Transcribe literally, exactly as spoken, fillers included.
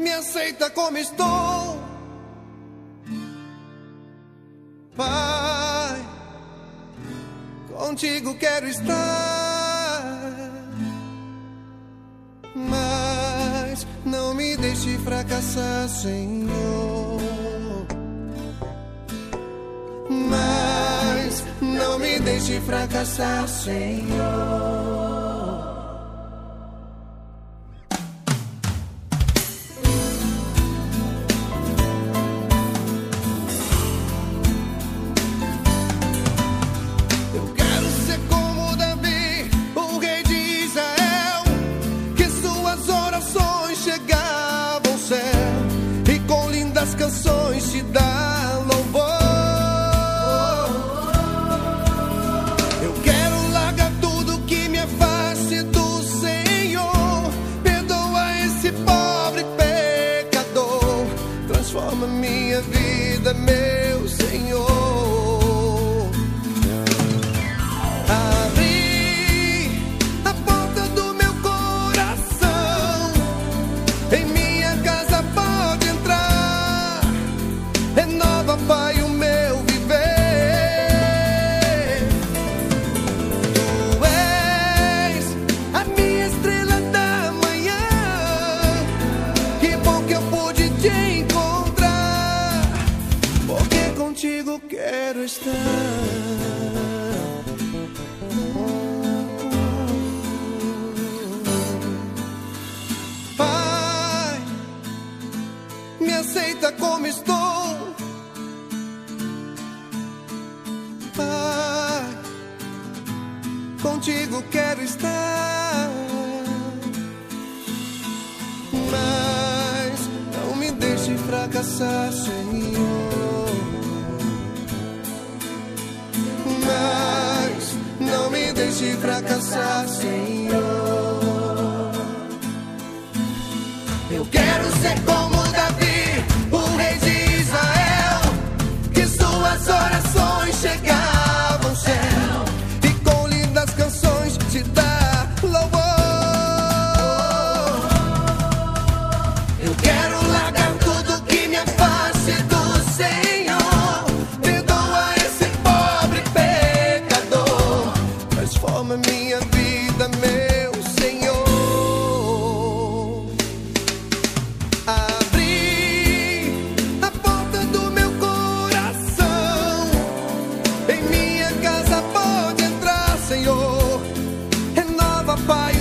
me aceita como estou. Pai, contigo quero estar, mas não me deixe fracassar, Senhor. Mas não me deixe fracassar, Senhor. Canções te dá louvor. Eu quero largar tudo que me afaste do Senhor. Perdoa esse pobre pecador. Transforma minha vida, meu Senhor. Abre a porta do meu coração. Em minha casa pode entrar. Renova, Pai, o meu viver. Tu és a minha estrela da manhã. Que bom que eu pude te encontrar, porque contigo quero estar. Pai, me aceita como estou. Pai, contigo quero estar, mas não me deixe fracassar, Senhor. Mas não me deixe fracassar, Senhor. Eu quero ser como Davi, o rei de Israel, que suas orações chegavam ao céu e com lindas canções te dá louvor. Eu quero largar tudo que me afaste do Senhor. Perdoa esse pobre pecador. Transforma minha vida, meu Senhor. Abri a porta do meu coração. Em minha casa pode entrar, Senhor. Renova, Pai,